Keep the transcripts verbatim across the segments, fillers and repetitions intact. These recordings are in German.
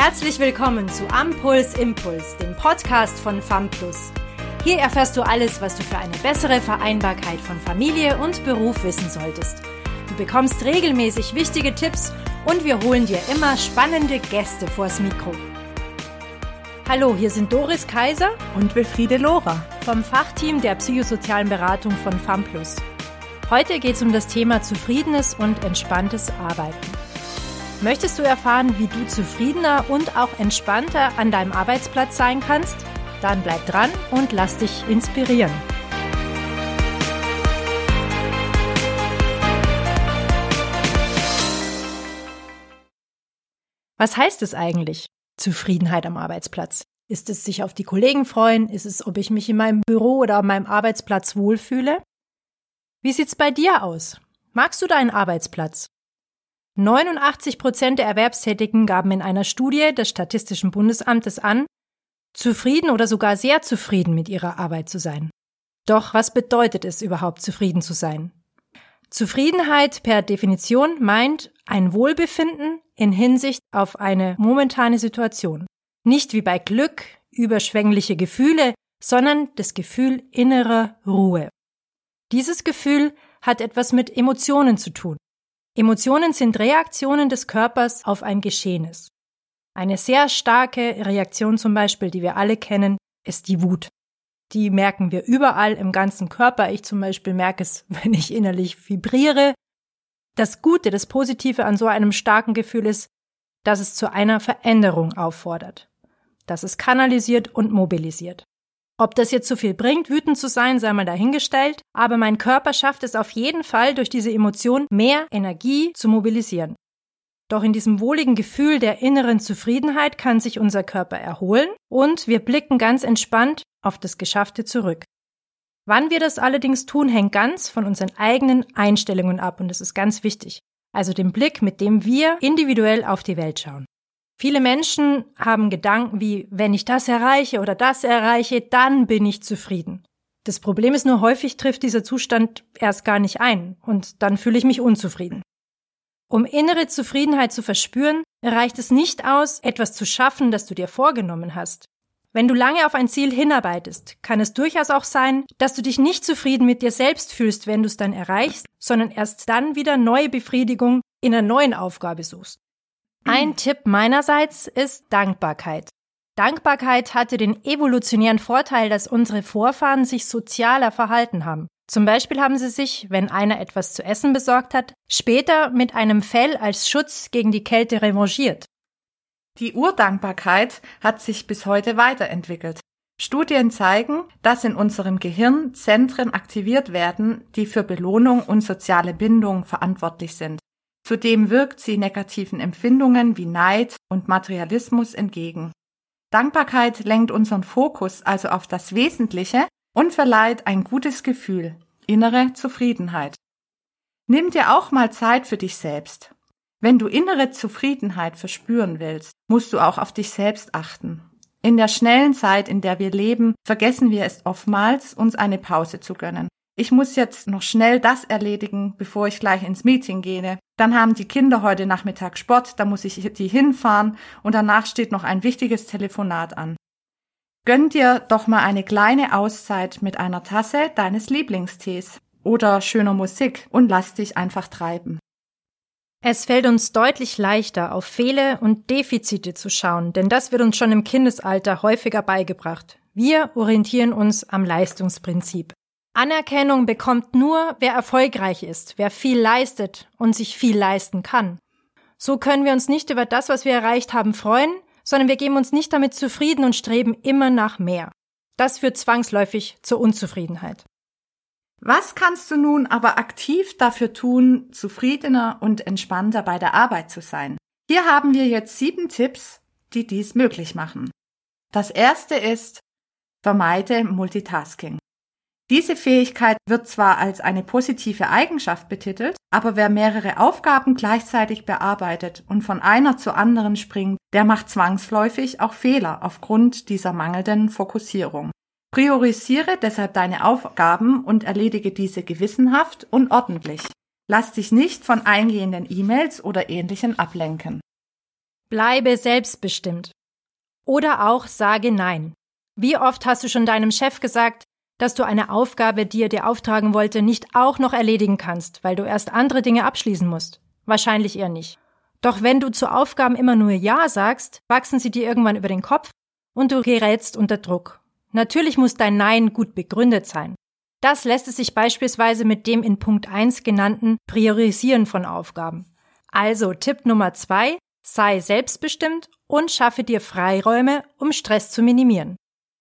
Herzlich willkommen zu Ampuls Impuls, dem Podcast von FAMplus. Hier erfährst du alles, was du für eine bessere Vereinbarkeit von Familie und Beruf wissen solltest. Du bekommst regelmäßig wichtige Tipps und wir holen dir immer spannende Gäste vors Mikro. Hallo, hier sind Doris Kaiser und Wilfriede Lohrer vom Fachteam der psychosozialen Beratung von FAMplus. Heute geht es um das Thema zufriedenes und entspanntes Arbeiten. Möchtest du erfahren, wie du zufriedener und auch entspannter an deinem Arbeitsplatz sein kannst? Dann bleib dran und lass dich inspirieren. Was heißt es eigentlich, Zufriedenheit am Arbeitsplatz? Ist es sich auf die Kollegen freuen? Ist es, ob ich mich in meinem Büro oder an meinem Arbeitsplatz wohlfühle? Wie sieht's bei dir aus? Magst du deinen Arbeitsplatz? neunundachtzig Prozent der Erwerbstätigen gaben in einer Studie des Statistischen Bundesamtes an, zufrieden oder sogar sehr zufrieden mit ihrer Arbeit zu sein. Doch was bedeutet es überhaupt, zufrieden zu sein? Zufriedenheit per Definition meint ein Wohlbefinden in Hinsicht auf eine momentane Situation. Nicht wie bei Glück, überschwängliche Gefühle, sondern das Gefühl innerer Ruhe. Dieses Gefühl hat etwas mit Emotionen zu tun. Emotionen sind Reaktionen des Körpers auf ein Geschehnis. Eine sehr starke Reaktion zum Beispiel, die wir alle kennen, ist die Wut. Die merken wir überall im ganzen Körper. Ich zum Beispiel merke es, wenn ich innerlich vibriere. Das Gute, das Positive an so einem starken Gefühl ist, dass es zu einer Veränderung auffordert. Dass es kanalisiert und mobilisiert. Ob das jetzt so viel bringt, wütend zu sein, sei mal dahingestellt, aber mein Körper schafft es auf jeden Fall, durch diese Emotion mehr Energie zu mobilisieren. Doch in diesem wohligen Gefühl der inneren Zufriedenheit kann sich unser Körper erholen und wir blicken ganz entspannt auf das Geschaffte zurück. Wann wir das allerdings tun, hängt ganz von unseren eigenen Einstellungen ab und das ist ganz wichtig. Also dem Blick, mit dem wir individuell auf die Welt schauen. Viele Menschen haben Gedanken wie, wenn ich das erreiche oder das erreiche, dann bin ich zufrieden. Das Problem ist nur, häufig trifft dieser Zustand erst gar nicht ein und dann fühle ich mich unzufrieden. Um innere Zufriedenheit zu verspüren, reicht es nicht aus, etwas zu schaffen, das du dir vorgenommen hast. Wenn du lange auf ein Ziel hinarbeitest, kann es durchaus auch sein, dass du dich nicht zufrieden mit dir selbst fühlst, wenn du es dann erreichst, sondern erst dann wieder neue Befriedigung in einer neuen Aufgabe suchst. Ein Tipp meinerseits ist Dankbarkeit. Dankbarkeit hatte den evolutionären Vorteil, dass unsere Vorfahren sich sozialer verhalten haben. Zum Beispiel haben sie sich, wenn einer etwas zu essen besorgt hat, später mit einem Fell als Schutz gegen die Kälte revanchiert. Die Urdankbarkeit hat sich bis heute weiterentwickelt. Studien zeigen, dass in unserem Gehirn Zentren aktiviert werden, die für Belohnung und soziale Bindung verantwortlich sind. Zudem wirkt sie negativen Empfindungen wie Neid und Materialismus entgegen. Dankbarkeit lenkt unseren Fokus also auf das Wesentliche und verleiht ein gutes Gefühl, innere Zufriedenheit. Nimm dir auch mal Zeit für dich selbst. Wenn du innere Zufriedenheit verspüren willst, musst du auch auf dich selbst achten. In der schnellen Zeit, in der wir leben, vergessen wir es oftmals, uns eine Pause zu gönnen. Ich muss jetzt noch schnell das erledigen, bevor ich gleich ins Meeting gehe. Dann haben die Kinder heute Nachmittag Sport, da muss ich die hinfahren und danach steht noch ein wichtiges Telefonat an. Gönn dir doch mal eine kleine Auszeit mit einer Tasse deines Lieblingstees oder schöner Musik und lass dich einfach treiben. Es fällt uns deutlich leichter, auf Fehler und Defizite zu schauen, denn das wird uns schon im Kindesalter häufiger beigebracht. Wir orientieren uns am Leistungsprinzip. Anerkennung bekommt nur, wer erfolgreich ist, wer viel leistet und sich viel leisten kann. So können wir uns nicht über das, was wir erreicht haben, freuen, sondern wir geben uns nicht damit zufrieden und streben immer nach mehr. Das führt zwangsläufig zur Unzufriedenheit. Was kannst du nun aber aktiv dafür tun, zufriedener und entspannter bei der Arbeit zu sein? Hier haben wir jetzt sieben Tipps, die dies möglich machen. Das erste ist, vermeide Multitasking. Diese Fähigkeit wird zwar als eine positive Eigenschaft betitelt, aber wer mehrere Aufgaben gleichzeitig bearbeitet und von einer zur anderen springt, der macht zwangsläufig auch Fehler aufgrund dieser mangelnden Fokussierung. Priorisiere deshalb deine Aufgaben und erledige diese gewissenhaft und ordentlich. Lass dich nicht von eingehenden E-Mails oder Ähnlichem ablenken. Bleibe selbstbestimmt. Oder auch sage Nein. Wie oft hast du schon deinem Chef gesagt, dass du eine Aufgabe, die er dir auftragen wollte, nicht auch noch erledigen kannst, weil du erst andere Dinge abschließen musst? Wahrscheinlich eher nicht. Doch wenn du zu Aufgaben immer nur Ja sagst, wachsen sie dir irgendwann über den Kopf und du gerätst unter Druck. Natürlich muss dein Nein gut begründet sein. Das lässt es sich beispielsweise mit dem in Punkt eins genannten Priorisieren von Aufgaben. Also Tipp Nummer zwei, sei selbstbestimmt und schaffe dir Freiräume, um Stress zu minimieren.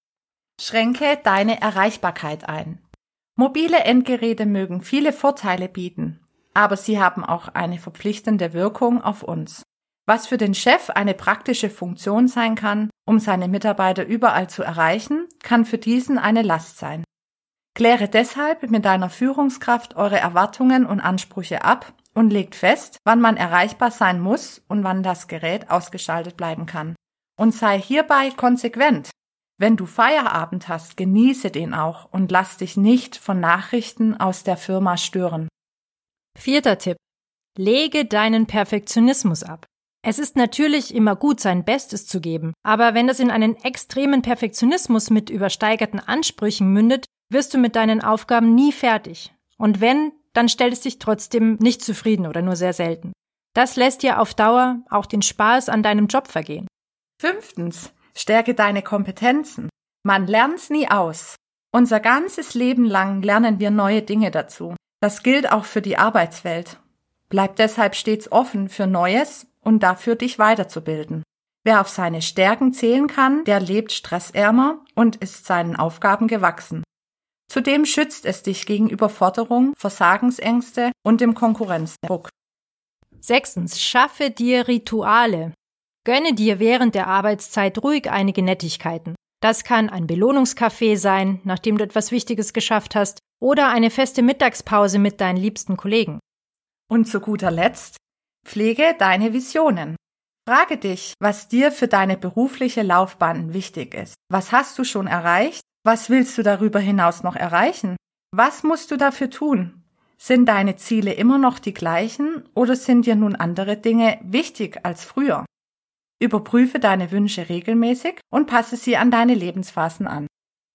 Schränke deine Erreichbarkeit ein. Mobile Endgeräte mögen viele Vorteile bieten, aber sie haben auch eine verpflichtende Wirkung auf uns. Was für den Chef eine praktische Funktion sein kann, um seine Mitarbeiter überall zu erreichen, kann für diesen eine Last sein. Kläre deshalb mit deiner Führungskraft eure Erwartungen und Ansprüche ab und legt fest, wann man erreichbar sein muss und wann das Gerät ausgeschaltet bleiben kann. Und sei hierbei konsequent. Wenn du Feierabend hast, genieße den auch und lass dich nicht von Nachrichten aus der Firma stören. Vierter Tipp. Lege deinen Perfektionismus ab. Es ist natürlich immer gut, sein Bestes zu geben, aber wenn das in einen extremen Perfektionismus mit übersteigerten Ansprüchen mündet, wirst du mit deinen Aufgaben nie fertig. Und wenn, dann stellt es dich trotzdem nicht zufrieden oder nur sehr selten. Das lässt dir auf Dauer auch den Spaß an deinem Job vergehen. Fünftens. Stärke deine Kompetenzen. Man lernt nie aus. Unser ganzes Leben lang lernen wir neue Dinge dazu. Das gilt auch für die Arbeitswelt. Bleib deshalb stets offen für Neues und dafür dich weiterzubilden. Wer auf seine Stärken zählen kann, der lebt stressärmer und ist seinen Aufgaben gewachsen. Zudem schützt es dich gegen Überforderung, Versagensängste und dem Konkurrenzdruck. Sechstens. Schaffe dir Rituale. Gönne dir während der Arbeitszeit ruhig einige Nettigkeiten. Das kann ein Belohnungskaffee sein, nachdem du etwas Wichtiges geschafft hast, oder eine feste Mittagspause mit deinen liebsten Kollegen. Und zu guter Letzt, pflege deine Visionen. Frage dich, was dir für deine berufliche Laufbahn wichtig ist. Was hast du schon erreicht? Was willst du darüber hinaus noch erreichen? Was musst du dafür tun? Sind deine Ziele immer noch die gleichen oder sind dir nun andere Dinge wichtig als früher? Überprüfe deine Wünsche regelmäßig und passe sie an deine Lebensphasen an.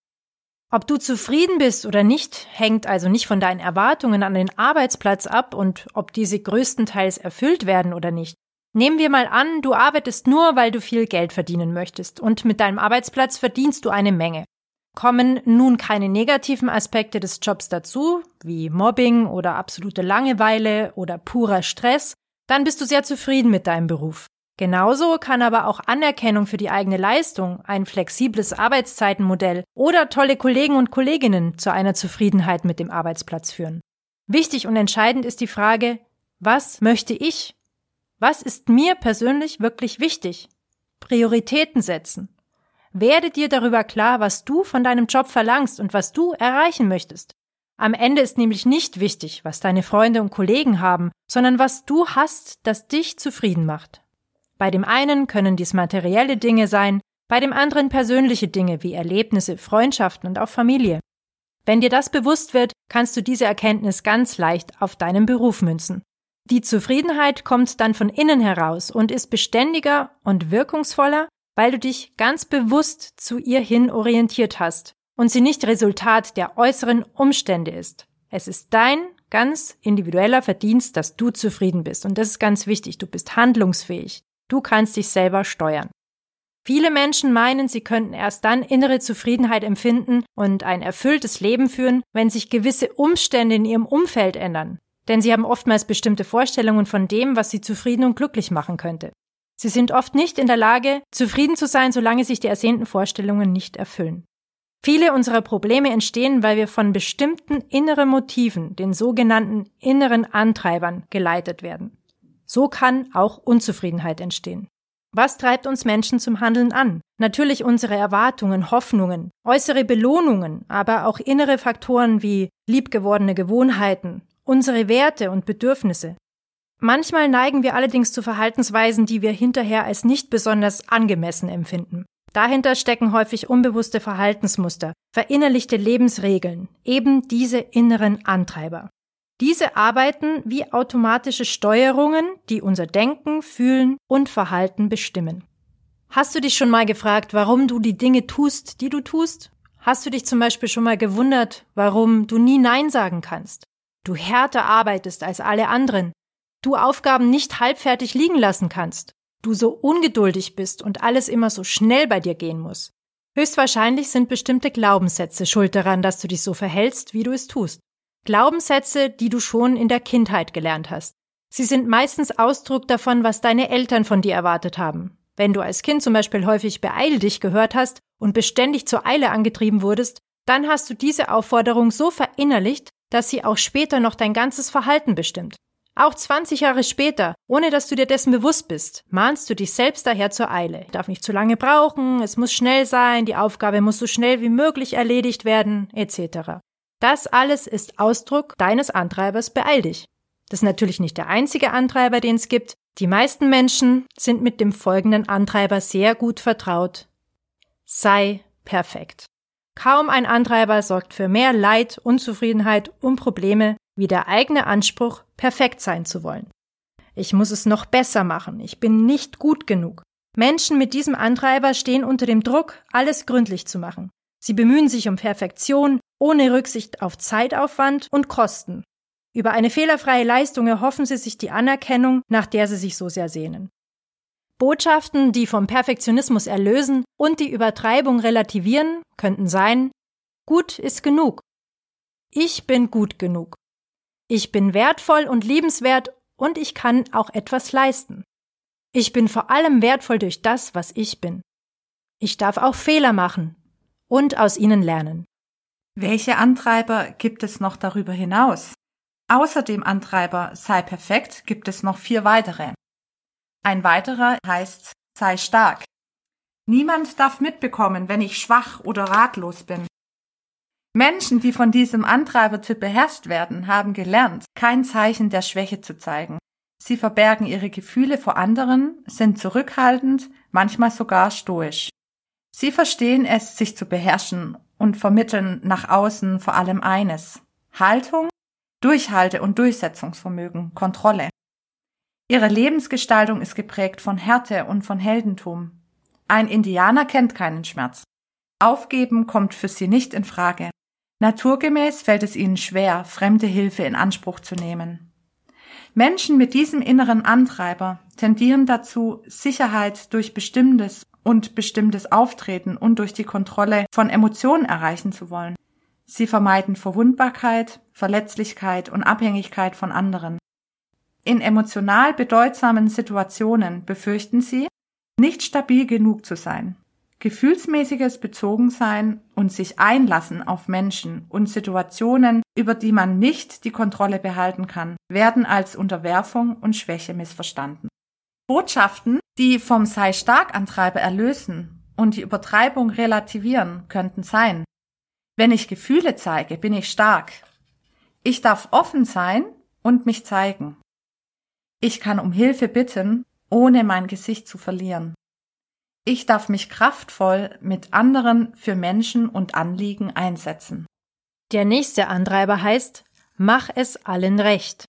Ob du zufrieden bist oder nicht, hängt also nicht von deinen Erwartungen an den Arbeitsplatz ab und ob diese größtenteils erfüllt werden oder nicht. Nehmen wir mal an, du arbeitest nur, weil du viel Geld verdienen möchtest und mit deinem Arbeitsplatz verdienst du eine Menge. Kommen nun keine negativen Aspekte des Jobs dazu, wie Mobbing oder absolute Langeweile oder purer Stress, dann bist du sehr zufrieden mit deinem Beruf. Genauso kann aber auch Anerkennung für die eigene Leistung, ein flexibles Arbeitszeitenmodell oder tolle Kollegen und Kolleginnen zu einer Zufriedenheit mit dem Arbeitsplatz führen. Wichtig und entscheidend ist die Frage, was möchte ich? Was ist mir persönlich wirklich wichtig? Prioritäten setzen. Werde dir darüber klar, was du von deinem Job verlangst und was du erreichen möchtest. Am Ende ist nämlich nicht wichtig, was deine Freunde und Kollegen haben, sondern was du hast, das dich zufrieden macht. Bei dem einen können dies materielle Dinge sein, bei dem anderen persönliche Dinge wie Erlebnisse, Freundschaften und auch Familie. Wenn dir das bewusst wird, kannst du diese Erkenntnis ganz leicht auf deinen Beruf münzen. Die Zufriedenheit kommt dann von innen heraus und ist beständiger und wirkungsvoller, weil du dich ganz bewusst zu ihr hin orientiert hast und sie nicht Resultat der äußeren Umstände ist. Es ist dein ganz individueller Verdienst, dass du zufrieden bist. Und das ist ganz wichtig. Du bist handlungsfähig. Du kannst dich selber steuern. Viele Menschen meinen, sie könnten erst dann innere Zufriedenheit empfinden und ein erfülltes Leben führen, wenn sich gewisse Umstände in ihrem Umfeld ändern. Denn sie haben oftmals bestimmte Vorstellungen von dem, was sie zufrieden und glücklich machen könnte. Sie sind oft nicht in der Lage, zufrieden zu sein, solange sich die ersehnten Vorstellungen nicht erfüllen. Viele unserer Probleme entstehen, weil wir von bestimmten inneren Motiven, den sogenannten inneren Antreibern, geleitet werden. So kann auch Unzufriedenheit entstehen. Was treibt uns Menschen zum Handeln an? Natürlich unsere Erwartungen, Hoffnungen, äußere Belohnungen, aber auch innere Faktoren wie liebgewordene Gewohnheiten, unsere Werte und Bedürfnisse. Manchmal neigen wir allerdings zu Verhaltensweisen, die wir hinterher als nicht besonders angemessen empfinden. Dahinter stecken häufig unbewusste Verhaltensmuster, verinnerlichte Lebensregeln, eben diese inneren Antreiber. Diese arbeiten wie automatische Steuerungen, die unser Denken, Fühlen und Verhalten bestimmen. Hast du dich schon mal gefragt, warum du die Dinge tust, die du tust? Hast du dich zum Beispiel schon mal gewundert, warum du nie Nein sagen kannst? Du härter arbeitest als alle anderen, du Aufgaben nicht halbfertig liegen lassen kannst, du so ungeduldig bist und alles immer so schnell bei dir gehen muss. Höchstwahrscheinlich sind bestimmte Glaubenssätze schuld daran, dass du dich so verhältst, wie du es tust. Glaubenssätze, die du schon in der Kindheit gelernt hast. Sie sind meistens Ausdruck davon, was deine Eltern von dir erwartet haben. Wenn du als Kind zum Beispiel häufig beeil dich gehört hast und beständig zur Eile angetrieben wurdest, dann hast du diese Aufforderung so verinnerlicht, dass sie auch später noch dein ganzes Verhalten bestimmt. Auch zwanzig Jahre später, ohne dass du dir dessen bewusst bist, mahnst du dich selbst daher zur Eile. Ich darf nicht zu lange brauchen, es muss schnell sein, die Aufgabe muss so schnell wie möglich erledigt werden, et cetera. Das alles ist Ausdruck deines Antreibers beeil dich. Das ist natürlich nicht der einzige Antreiber, den es gibt. Die meisten Menschen sind mit dem folgenden Antreiber sehr gut vertraut. Sei perfekt. Kaum ein Antreiber sorgt für mehr Leid, Unzufriedenheit und Probleme wie der eigene Anspruch, perfekt sein zu wollen. Ich muss es noch besser machen, ich bin nicht gut genug. Menschen mit diesem Antreiber stehen unter dem Druck, alles gründlich zu machen. Sie bemühen sich um Perfektion, ohne Rücksicht auf Zeitaufwand und Kosten. Über eine fehlerfreie Leistung erhoffen sie sich die Anerkennung, nach der sie sich so sehr sehnen. Botschaften, die vom Perfektionismus erlösen und die Übertreibung relativieren, könnten sein: Gut ist genug. Ich bin gut genug. Ich bin wertvoll und liebenswert und ich kann auch etwas leisten. Ich bin vor allem wertvoll durch das, was ich bin. Ich darf auch Fehler machen und aus ihnen lernen. Welche Antreiber gibt es noch darüber hinaus? Außer dem Antreiber sei perfekt gibt es noch vier weitere. Ein weiterer heißt sei stark. Niemand darf mitbekommen, wenn ich schwach oder ratlos bin. Menschen, die von diesem Antreibertyp beherrscht werden, haben gelernt, kein Zeichen der Schwäche zu zeigen. Sie verbergen ihre Gefühle vor anderen, sind zurückhaltend, manchmal sogar stoisch. Sie verstehen es, sich zu beherrschen und vermitteln nach außen vor allem eines: Haltung, Durchhalte- und Durchsetzungsvermögen, Kontrolle. Ihre Lebensgestaltung ist geprägt von Härte und von Heldentum. Ein Indianer kennt keinen Schmerz. Aufgeben kommt für sie nicht in Frage. Naturgemäß fällt es ihnen schwer, fremde Hilfe in Anspruch zu nehmen. Menschen mit diesem inneren Antreiber tendieren dazu, Sicherheit durch bestimmtes und bestimmtes Auftreten und durch die Kontrolle von Emotionen erreichen zu wollen. Sie vermeiden Verwundbarkeit, Verletzlichkeit und Abhängigkeit von anderen. In emotional bedeutsamen Situationen befürchten sie, nicht stabil genug zu sein. Gefühlsmäßiges Bezogensein und sich einlassen auf Menschen und Situationen, über die man nicht die Kontrolle behalten kann, werden als Unterwerfung und Schwäche missverstanden. Botschaften, die vom Sei-Stark-Antreiber erlösen und die Übertreibung relativieren, könnten sein: Wenn ich Gefühle zeige, bin ich stark. Ich darf offen sein und mich zeigen. Ich kann um Hilfe bitten, ohne mein Gesicht zu verlieren. Ich darf mich kraftvoll mit anderen für Menschen und Anliegen einsetzen. Der nächste Antreiber heißt: Mach es allen recht.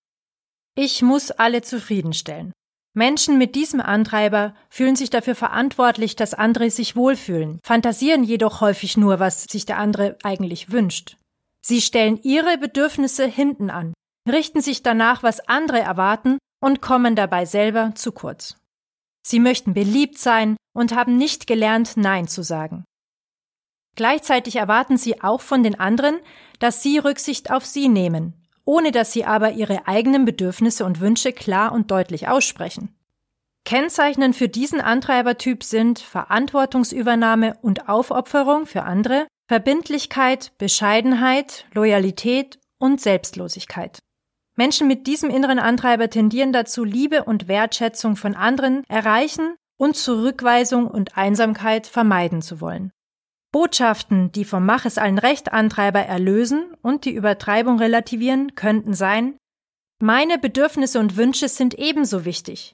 Ich muss alle zufriedenstellen. Menschen mit diesem Antreiber fühlen sich dafür verantwortlich, dass andere sich wohlfühlen, fantasieren jedoch häufig nur, was sich der andere eigentlich wünscht. Sie stellen ihre Bedürfnisse hinten an, richten sich danach, was andere erwarten und kommen dabei selber zu kurz. Sie möchten beliebt sein und haben nicht gelernt, Nein zu sagen. Gleichzeitig erwarten sie auch von den anderen, dass sie Rücksicht auf sie nehmen, ohne dass sie aber ihre eigenen Bedürfnisse und Wünsche klar und deutlich aussprechen. Kennzeichnend für diesen Antreibertyp sind Verantwortungsübernahme und Aufopferung für andere, Verbindlichkeit, Bescheidenheit, Loyalität und Selbstlosigkeit. Menschen mit diesem inneren Antreiber tendieren dazu, Liebe und Wertschätzung von anderen erreichen und Zurückweisung und Einsamkeit vermeiden zu wollen. Botschaften, die vom Mach es allen recht Antreiber erlösen und die Übertreibung relativieren, könnten sein: Meine Bedürfnisse und Wünsche sind ebenso wichtig.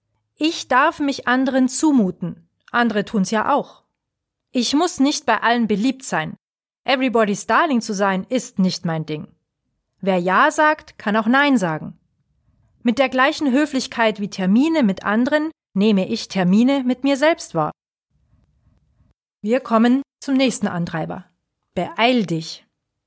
Ich darf mich anderen zumuten. Andere tun's ja auch. Ich muss nicht bei allen beliebt sein. Everybody's Darling zu sein ist nicht mein Ding. Wer Ja sagt, kann auch Nein sagen. Mit der gleichen Höflichkeit wie Termine mit anderen nehme ich Termine mit mir selbst wahr. Wir kommen zum nächsten Antreiber. Beeil dich.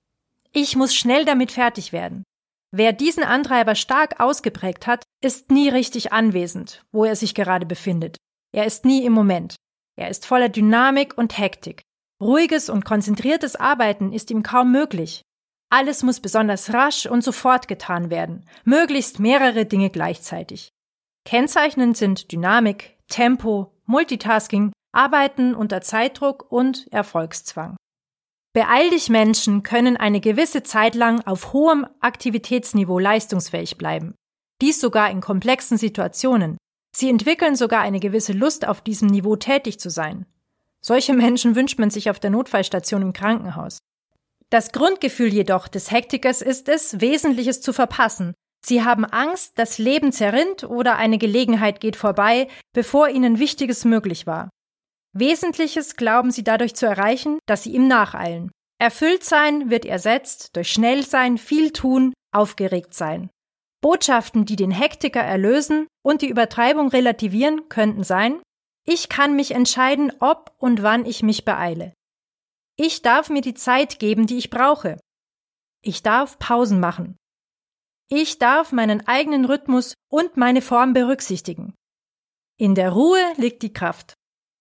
Ich muss schnell damit fertig werden. Wer diesen Antreiber stark ausgeprägt hat, ist nie richtig anwesend, wo er sich gerade befindet. Er ist nie im Moment. Er ist voller Dynamik und Hektik. Ruhiges und konzentriertes Arbeiten ist ihm kaum möglich. Alles muss besonders rasch und sofort getan werden, möglichst mehrere Dinge gleichzeitig. Kennzeichnend sind Dynamik, Tempo, Multitasking, Arbeiten unter Zeitdruck und Erfolgszwang. Beeil dich Menschen können eine gewisse Zeit lang auf hohem Aktivitätsniveau leistungsfähig bleiben. Dies sogar in komplexen Situationen. Sie entwickeln sogar eine gewisse Lust, auf diesem Niveau tätig zu sein. Solche Menschen wünscht man sich auf der Notfallstation im Krankenhaus. Das Grundgefühl jedoch des Hektikers ist es, Wesentliches zu verpassen. Sie haben Angst, das Leben zerrinnt oder eine Gelegenheit geht vorbei, bevor ihnen Wichtiges möglich war. Wesentliches glauben sie dadurch zu erreichen, dass sie ihm nacheilen. Erfüllt sein wird ersetzt durch schnell sein, viel tun, aufgeregt sein. Botschaften, die den Hektiker erlösen und die Übertreibung relativieren, könnten sein: Ich kann mich entscheiden, ob und wann ich mich beeile. Ich darf mir die Zeit geben, die ich brauche. Ich darf Pausen machen. Ich darf meinen eigenen Rhythmus und meine Form berücksichtigen. In der Ruhe liegt die Kraft.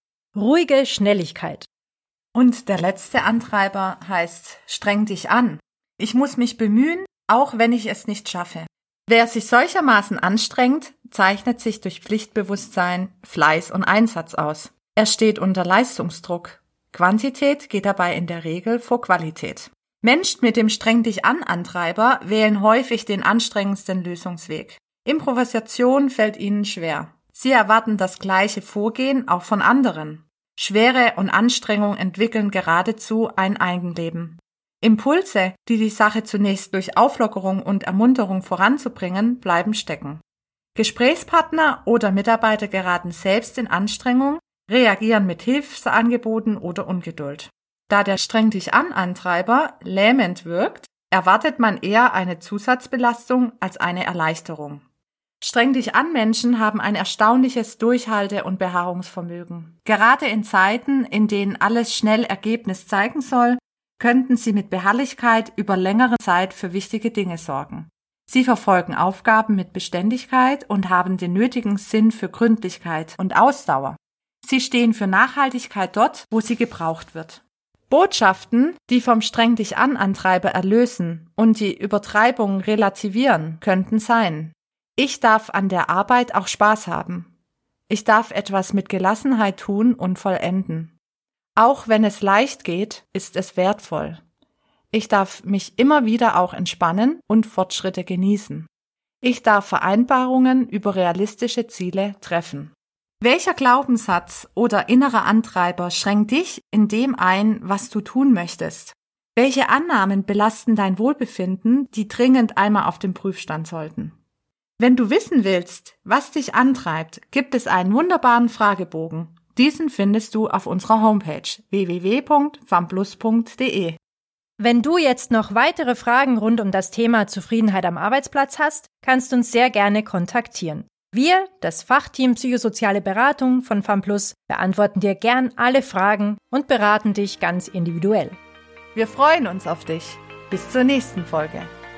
Ruhige Schnelligkeit. Und der letzte Antreiber heißt: Streng dich an. Ich muss mich bemühen, auch wenn ich es nicht schaffe. Wer sich solchermaßen anstrengt, zeichnet sich durch Pflichtbewusstsein, Fleiß und Einsatz aus. Er steht unter Leistungsdruck. Quantität geht dabei in der Regel vor Qualität. Menschen mit dem Streng-dich-an-Antreiber wählen häufig den anstrengendsten Lösungsweg. Improvisation fällt ihnen schwer. Sie erwarten das gleiche Vorgehen auch von anderen. Schwere und Anstrengung entwickeln geradezu ein Eigenleben. Impulse, die die Sache zunächst durch Auflockerung und Ermunterung voranzubringen, bleiben stecken. Gesprächspartner oder Mitarbeiter geraten selbst in Anstrengung, reagieren mit Hilfsangeboten oder Ungeduld. Da der Streng-dich-an-Antreiber lähmend wirkt, erwartet man eher eine Zusatzbelastung als eine Erleichterung. Streng-dich-an-Menschen haben ein erstaunliches Durchhalte- und Beharrungsvermögen. Gerade in Zeiten, in denen alles schnell Ergebnis zeigen soll, könnten sie mit Beharrlichkeit über längere Zeit für wichtige Dinge sorgen. Sie verfolgen Aufgaben mit Beständigkeit und haben den nötigen Sinn für Gründlichkeit und Ausdauer. Sie stehen für Nachhaltigkeit dort, wo sie gebraucht wird. Botschaften, die vom Streng-dich-an-Antreiber erlösen und die Übertreibung relativieren, könnten sein: Ich darf an der Arbeit auch Spaß haben. Ich darf etwas mit Gelassenheit tun und vollenden. Auch wenn es leicht geht, ist es wertvoll. Ich darf mich immer wieder auch entspannen und Fortschritte genießen. Ich darf Vereinbarungen über realistische Ziele treffen. Welcher Glaubenssatz oder innerer Antreiber schränkt dich in dem ein, was du tun möchtest? Welche Annahmen belasten dein Wohlbefinden, die dringend einmal auf den Prüfstand sollten? Wenn du wissen willst, was dich antreibt, gibt es einen wunderbaren Fragebogen. Diesen findest du auf unserer Homepage w w w punkt famplus punkt d e. Wenn du jetzt noch weitere Fragen rund um das Thema Zufriedenheit am Arbeitsplatz hast, kannst du uns sehr gerne kontaktieren. Wir, das Fachteam Psychosoziale Beratung von FAMPLUS, beantworten dir gern alle Fragen und beraten dich ganz individuell. Wir freuen uns auf dich. Bis zur nächsten Folge.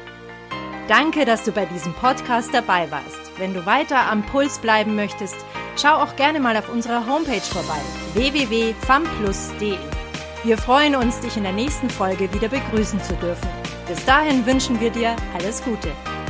Danke, dass du bei diesem Podcast dabei warst. Wenn du weiter am Puls bleiben möchtest, schau auch gerne mal auf unserer Homepage vorbei, w w w punkt famplus punkt d e. Wir freuen uns, dich in der nächsten Folge wieder begrüßen zu dürfen. Bis dahin wünschen wir dir alles Gute.